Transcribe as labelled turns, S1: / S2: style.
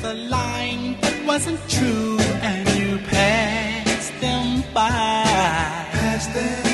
S1: a line that wasn't true, and you passed them by. Passed them